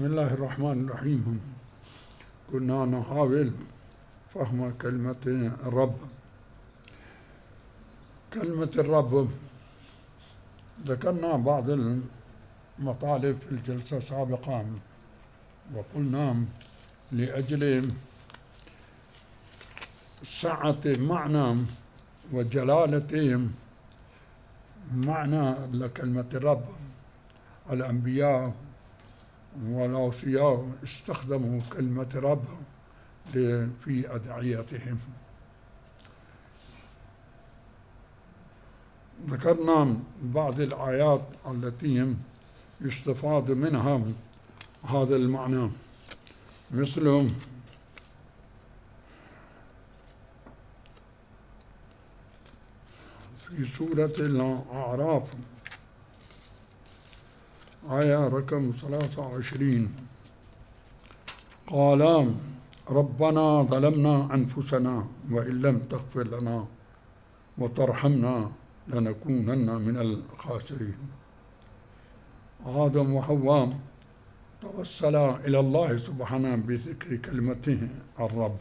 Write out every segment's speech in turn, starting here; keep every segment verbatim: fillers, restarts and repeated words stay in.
بسم الله الرحمن الرحيم. كنا نحاول فهم كلمة الرب. كلمة الرب ذكرنا بعض المطالب في الجلسة السابقة، وقلنا لأجل سعة معنى وجلالة معنى لكلمة الرب الأنبياء والأوصياء استخدموا كلمة رب في أدعيتهم. ذكرنا بعض الآيات التي يستفاد منها هذا المعنى، مثل في سورة الأعراف آية رقم ثلاثة وعشرين: قال ربنا ظلمنا أنفسنا وإن لم تغفر لنا وترحمنا لنكونن من الخاسرين. آدم وحواء توسلا إلى الله سبحانه بذكر كلمته الرب.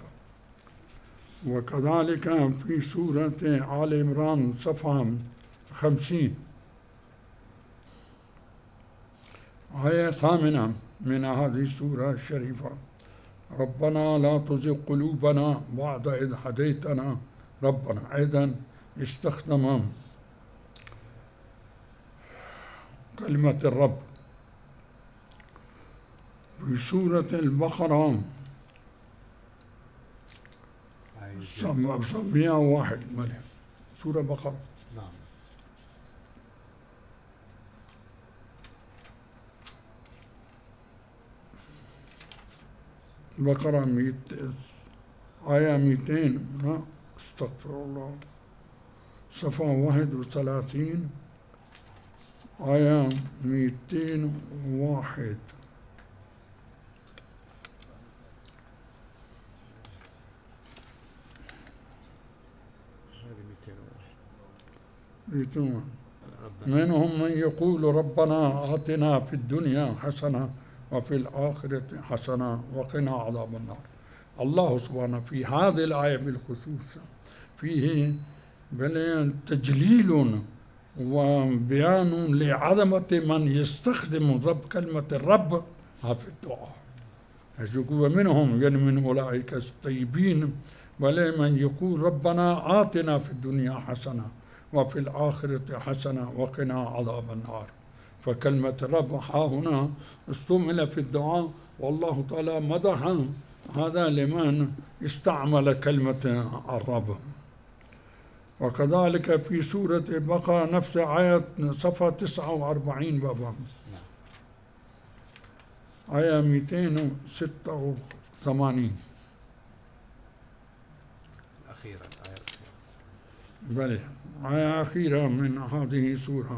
وكذلك في سورة آل عمران صفحة خمسين آية ثامنة من هذه السورة الشريفة: ربنا لا تزغ قلوبنا بعد إذ هديتنا. ربنا أيضا استخدم كلمة الرب. في سورة البقرة مئة وواحد سورة بقرة نعم. بقرة ميت آية مئتين استغفر الله صفحة واحد وثلاثين آية مئتين وواحد. منهم من يقول ربنا آتنا في الدنيا حسنة وفي الآخرة حسنة وقنا عذاب النار. الله سبحانه في هذه الآية بالخصوص فيه بل تجليل وبيان لعظمة من يستخدم الرب كلمة الرب في الدعاء. ومنهم يعني من أولئك الطيبين بل من يقول ربنا آتنا في الدنيا حسنة وفي الآخرة حسنة وقنا عذاب النار. فكلمة الرب ها هنا استعمل في الدعاء، والله تعالى مدح هذا لمن استعمل كلمة الرب. وكذلك في سورة البقرة نفس آية صفحة تسعة وأربعين بابا آية مئتين وستة وثمانين أخيرا آية بلى آية أخيرة من هذه السورة: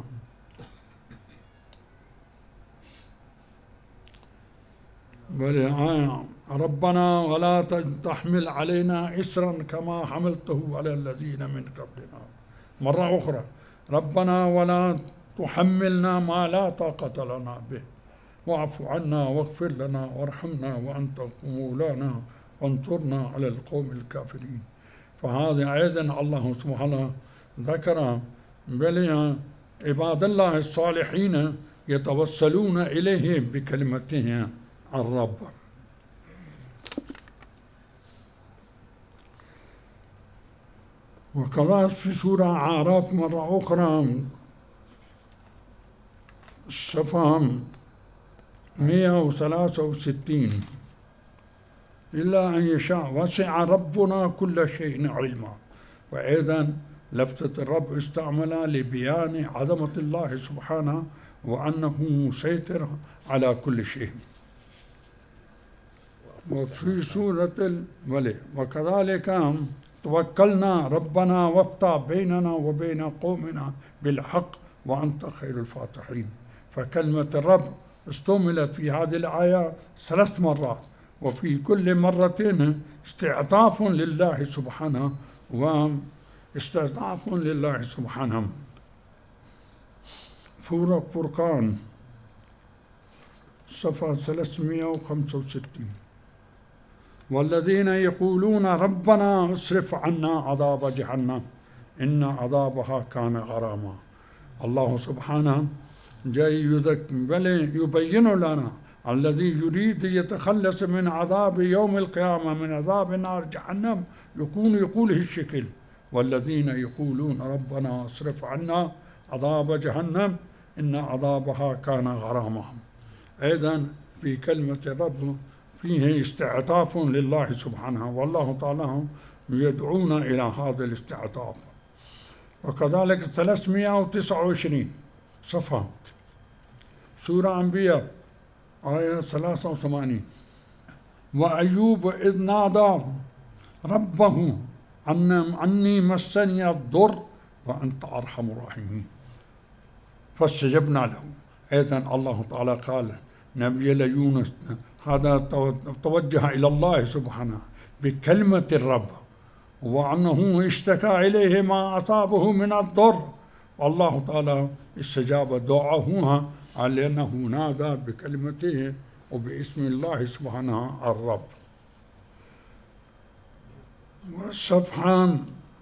بلى آية ربنا ولا تحمل علينا إسرا كما حملته على الذين من قبلنا. مرة أخرى: ربنا ولا تحملنا ما لا طاقة لنا به واعف عنا واغفر لنا وارحمنا وأنت مولانا وانصرنا على القوم الكافرين. فهذا أيضا الله سبحانه ذكر بل عباد الله الصالحين يتوسلون إليه بكلمته الرب. وكذلك في سورة أعراف مرة أخرى صفحة مئة وثلاثة وستين: إلا أن يشاء وسع ربنا كل شيء علما. وأيضا لفتة الرب استعمل لبيان عظمة الله سبحانه وأنه مسيطر على كل شيء. وفي سورة الملك: وكذلك توكلنا ربنا وافتح بيننا وبين قومنا بالحق وأنت خير الفاتحين. فكلمة الرب استعملت في هذه الآية ثلاث مرات، وفي كل مرتين استعطاف لله سبحانه واستعطاف لله سبحانه. سورة فرقان صفحة ثلاثمائة وخمسة وستين. والذين يقولون ربنا اصرف عنا عذاب جهنم إن عذابها كان غراما. الله سبحانه جاي يبين لنا الذي يريد يتخلص من عذاب يوم القيامة، من عذاب نار جهنم، يكون يقول هالشكل: والذين يقولون ربنا اصرف عنا عذاب جهنم إن عذابها كان غراما. أيضا في كلمة الرب فيه استعطاف لله سبحانه، والله تعالى يدعونا إلى هذا الاستعطاف. وكذلك ثلاثمائة وتسعة وعشرين صفحة سورة أنبياء آية ثلاثة وثمانين: وأيوب إذ نادى ربه عني مسني الضر وأنت أرحم الراحمين فاستجبنا له. أيضا الله تعالى قال نبي يونس هذا توجه إلى الله سبحانه بكلمة الرب، وأنه اشتكى إليه ما أصابه من الضر، والله تعالى استجاب دعاءه لأنه نادى بكلمته وباسم الله سبحانه الرب. والصفحة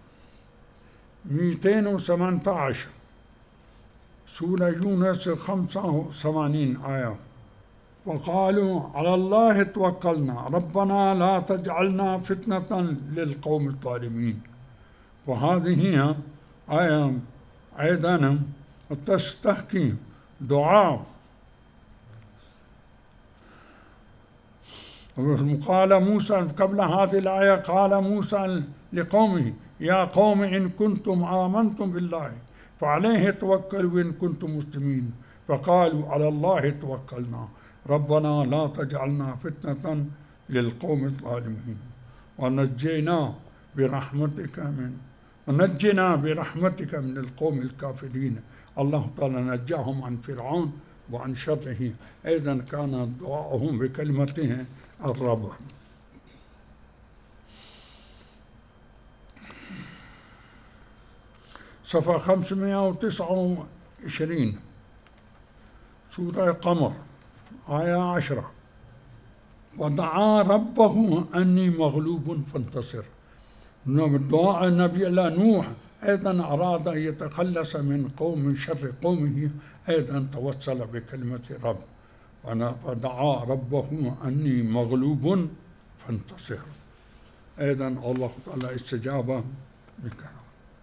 مئتين وثمانية عشر سورة يونس خمسة وثمانين آية: وقالوا على الله توكلنا ربنا لا تجعلنا فتنة للقوم الظالمين. وهذه هي آية أيضا تستحكي دعاء. قال موسى قبل هذه الآية، قال موسى لقومه يا قوم إن كنتم آمنتم بالله فعليه توكلوا إن كنتم مسلمين، فقالوا على الله توكلنا ربنا لا تجعلنا فتنة للقوم الظالمين ونجينا برحمتك من ونجنا برحمتك من القوم الكافرين. الله تعالى نجاهم عن فرعون وعن شره. أيضا كان دعاءهم بكلمته الرب. صفحة خمسمائة وتسعة وعشرين سورة قمر آية عشرة: ودعا ربه أني مغلوب فانتصر. دعاء النبي الله نوح أيضا أراد أن يتخلص من قوم شر قومه، أيضا توسل بكلمة رب ودعا ربه أني مغلوب فانتصر. أيضا الله تعالى استجاب بكلمة.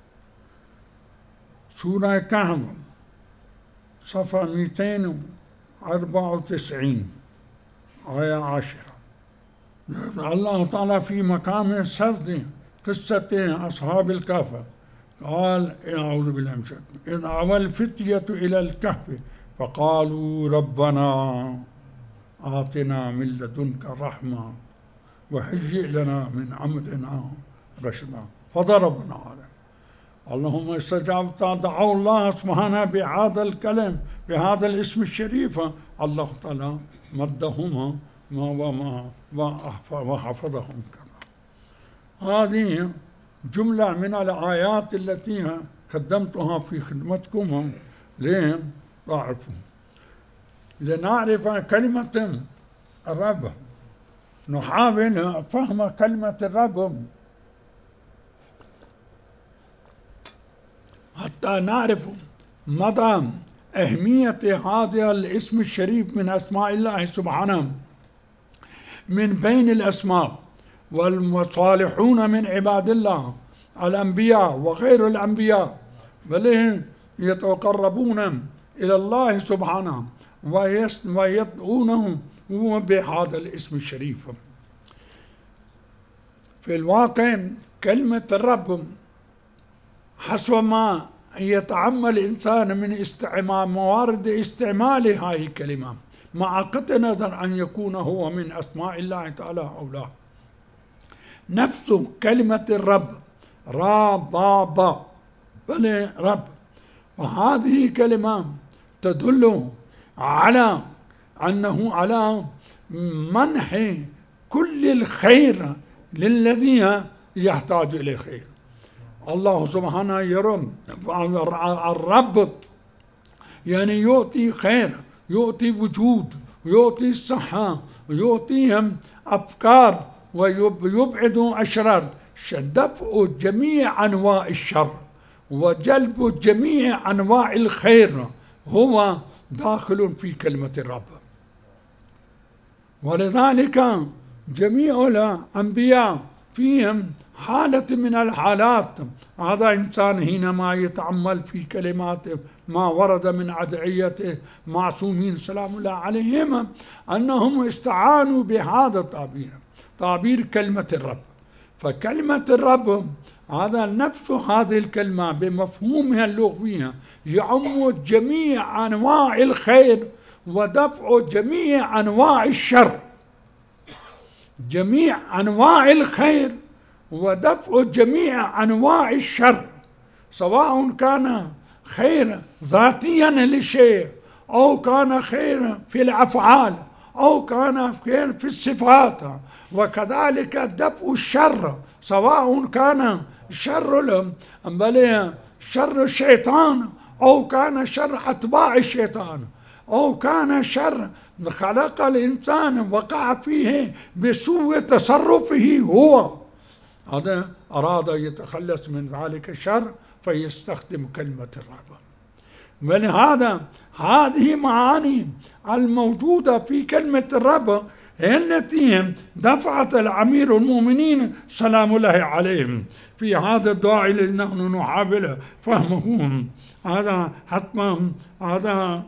سورة كهف صفحة مئتين وأربعة وتسعين آية عشرة: الله تعالى في مقام سرد قصة أصحاب الكهف قال أعوذ بالله من الشيطان: إذ أوى الفتية إلى الكهف فقالوا ربنا آتنا من لدنك رحمة وهيئ لنا من أمرنا رشدا فضربنا عليه. اللهم استجاب دعوا الله سبحانه بهذا الكلام بهذا الاسم الشريف، الله تعالى مدهم وما وحفظهم كما. هذه جملة من الآيات التي قدمتها في خدمتكم لتعرفوا لنعرف كلمة الرب، نحاول فهم كلمة الرب حتى نعرف مدى أهمية هذا الاسم الشريف من أسماء الله سبحانه. من بين الأسماء والصالحون من عباد الله الأنبياء وغير الأنبياء بل يتقربون إلى الله سبحانه ويدعونه بهذا الاسم الشريف. في الواقع كلمة الرب حسب ما يتعمل الإنسان من استعمال موارد استعمال هذه الكلمة مع قطع نظر أن يكون هو من أسماء الله تعالى أو لا. نفس كلمة الرب ربابا بل رب، وهذه كلمة تدل على أنه على منح كل الخير للذين يحتاج إليه خير. الله سبحانه يرم الرب يعني يعطي خير، يعطي وجود، ويعطي الصحة ويعطيهم أفكار ويبعد أشرار، دفع جميع أنواع الشر وجلب جميع أنواع الخير هو داخل في كلمة الرب. ولذلك جميع الأنبياء فيهم حالة من الحالات، هذا إنسان حينما يتأمل في كلمات ما ورد من أدعية معصومين سلام الله عليهم أنهم استعانوا بهذا التعبير، تعبير كلمة الرب. فكلمة الرب هذا نفس هذه الكلمة بمفهومها اللغوي يعم جميع أنواع الخير ودفع جميع أنواع الشر، جميع أنواع الخير ودفع جميع أنواع الشر، سواء كان خير ذاتيا للشيء أو كان خير في الأفعال أو كان خير في الصفات، وكذلك دفع الشر سواء كان شر بل شر الشيطان أو كان شر أتباع الشيطان أو كان شر خلق الإنسان وقع فيه بسوء تصرفه هو، هذا أراد يتخلص من ذلك الشر فيستخدم كلمة الرب. ولهذا هذه معاني الموجودة في كلمة الرب التي دفعت الأمير المؤمنين سلام الله عليهم في هذا الدعاء الذي نحن نحاول فهمه. هذا حتما هذا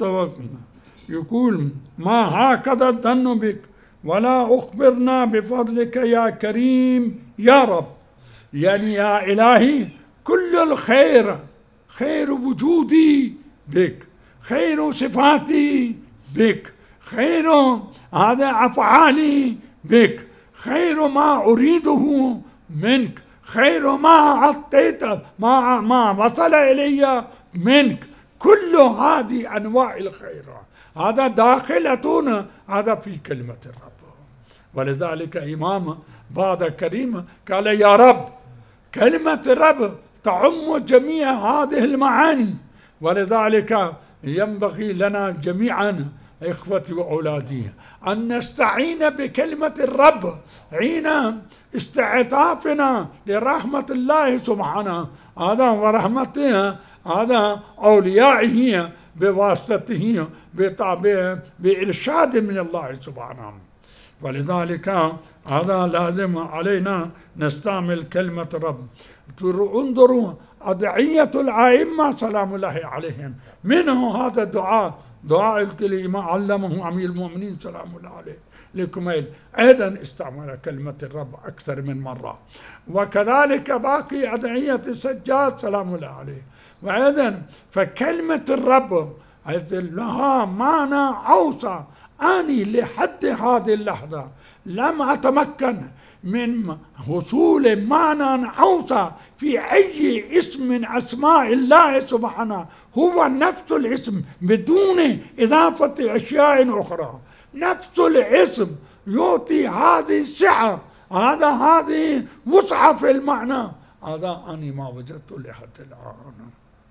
يقول ما هكذا الظن بك ولا أخبرنا بفضلك يا كريم يا رب، يعني يا إلهي كل الخير، خير وجودي بك، خير صفاتي بك، خير هذا أفعالي بك، خير ما أريده منك، خير ما أعطيت ما ما وصل إلي منك، كل هذه أنواع الخير هذا داخلة هذا في كلمة الرب. ولذلك إمام بعد كريم قال يا رب، كلمة الرب تعم جميع هذه المعاني. ولذلك ينبغي لنا جميعا إخوتي وأولادي أن نستعين بكلمة الرب حين استعطافنا لرحمة الله سبحانه هذا ورحمته هذا أوليائه بواسطته بإرشاد من الله سبحانه. ولذلك هذا لازم علينا نستعمل كلمة الرب. انظروا أدعية الأئمة سلام الله عليهم، منه هذا الدعاء، دعاء الكلمة علمه أمير المؤمنين سلام الله عليه لكميل، أيضا استعمل كلمة الرب أكثر من مرة. وكذلك باقي أدعية السجاد سلام الله عليه. وأيضا فكلمة الرب لها معنى أوسع. أني لحد هذه اللحظة لم أتمكن من حصول معنى أوسع في أي اسم من أسماء الله سبحانه، هو نفس الاسم بدون إضافة أشياء أخرى، نفس الاسم يعطي هذه السعة، هذا هذه وسعة في المعنى، هذا أنا ما وجدت لحد الآن.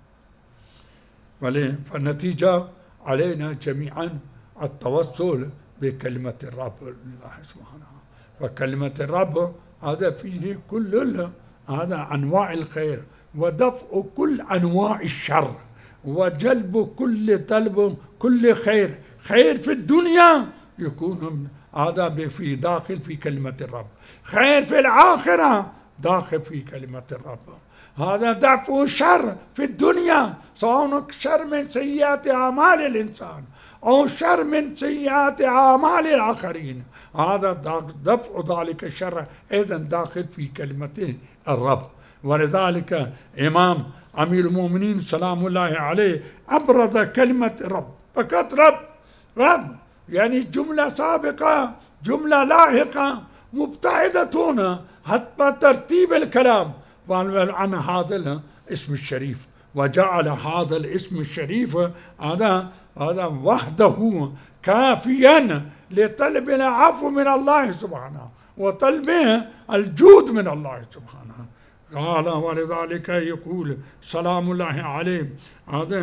فالنتيجة علينا جميعا التوسل بكلمة الرب الله سبحانه. وكلمة الرب هذا فيه كل هذا أنواع الخير ودفع كل أنواع الشر وجلب كل طلب كل خير، خير في الدنيا يكون هذا في داخل في كلمة الرب، خير في الآخرة داخل في كلمة الرب. هذا دفع الشر في الدنيا سواء شر من سيئات أعمال الإنسان أو شر من سيئات أعمال الآخرين، هذا دفع ذلك الشر أيضا داخل في كلمة الرب. ولذلك إمام أمير المؤمنين سلام الله عليه أبرز كلمة الرب فقط، رب رب يعني جملة سابقة جملة لاحقة مبتعدة حتى ترتيب الكلام عن هذا الاسم الشريف، وجعل هذا الاسم الشريف هذا هذا وحده كافيا لطلب العفو من الله سبحانه وطلب الجود من الله سبحانه. قال ولذلك يقول سلام الله عليه هذا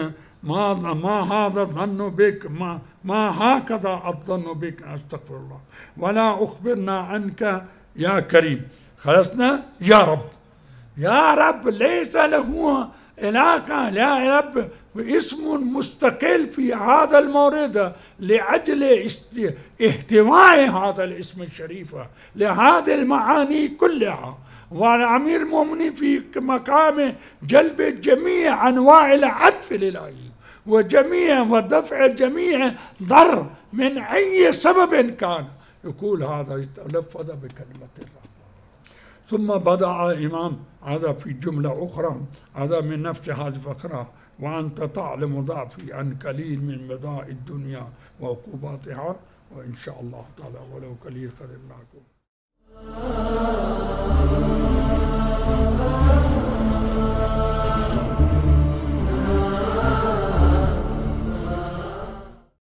ما ما هذا الظن بك، ما ما هكذا الظن بك، استغفر الله، ولا أخبرنا عنك يا كريم. خلصنا يا رب. يا رب ليس له علاقة، يا رب اسم مستقل في هذا المورد لأجل احتواء هذا الاسم الشريف لهذه المعاني كلها. والأمير المؤمنين في مقام جلب جميع أنواع العطف الإلهي وجميع ودفع جميع ضر من أي سبب كان، يقول هذا يتلفظ بكلمة الرحمن. ثم بدأ إمام هذا في جملة أخرى، هذا من نفس هذه الفقرة: وأنت تعلم ضعفي عن قليل من مداء الدنيا وعقوباتها، وإن شاء الله تعالى ولو قليل قدرناكم.